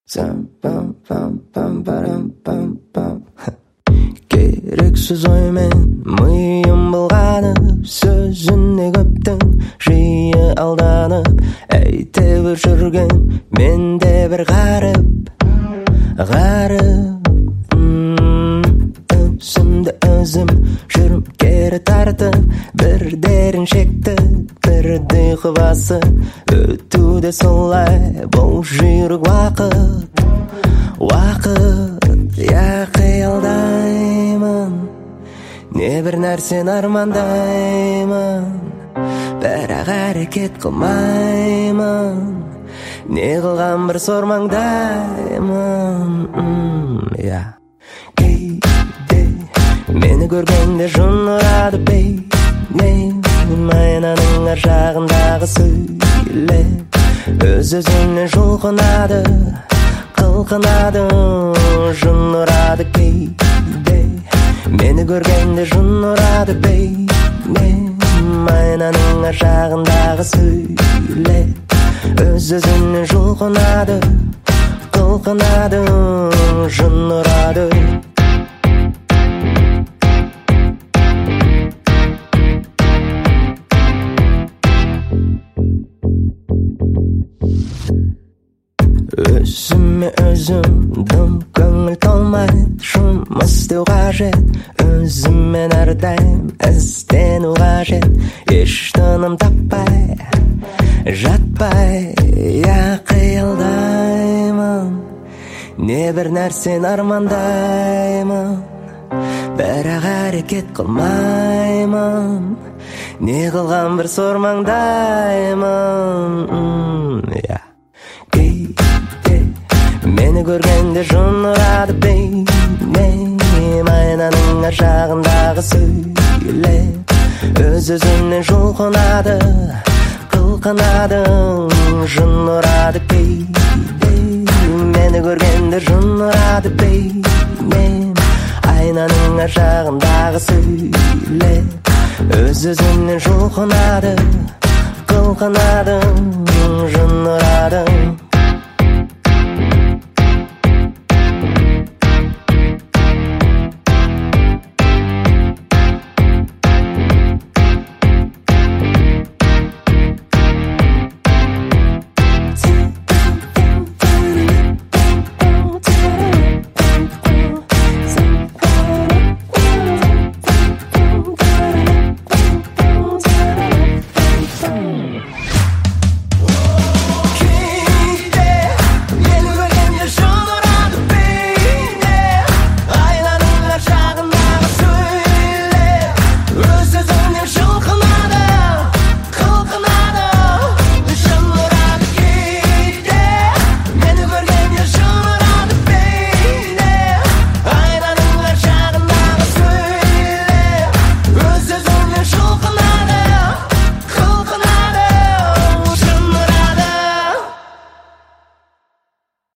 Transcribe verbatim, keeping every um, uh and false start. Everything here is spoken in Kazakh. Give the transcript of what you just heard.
Керексіз оймен миым былғанып, сөзіне көптің жиі алданып, әйте бір жүрген менде бір ғарып, ғарып. Өзімді өзім жүрім кері тартып, бір дерін шекті, бірді қыбасы, өтуде солай бұл жүйрік уақыт, уақыт. Я қиялдаймын, не бір нәрсен армандаймын, бірақ әрекет қылмаймын, не қылған бір сормаңдаймын. Я мені көргенде жын ұрады бейнем, айнаның ар жағындағы сөйле, өз-өзіне жұлқынады, қылқынады, жын ұрады кейде. Мені көргенде жын ұрады бейнем, айнаның ар жағындағы сөйле, өз-өзіне жұлқынады, қылқынады, жын ұрады. Өзіме өзім дым көңіл толмайды, жұмыс істеу қажет, өзіммен әрдайым іздену қажет, еш тыным таппай, жатпай. Я қиялдаймын, не бір нәрсен армандаймын, бірақ әрекет қылмаймын, не қылған бір сормаңдаймын. Я мені көргенде жын ұрады бейнем, айнаның ар жағындағы сөйле, өз-өзіне жұлқынады, қылқынады, жын ұрады кейде. Мені көргенде жын ұрады бейнем, айнаның ар жағындағы сөйле, өз-өзіне жұлқынады, қылқынады, жын ұрады.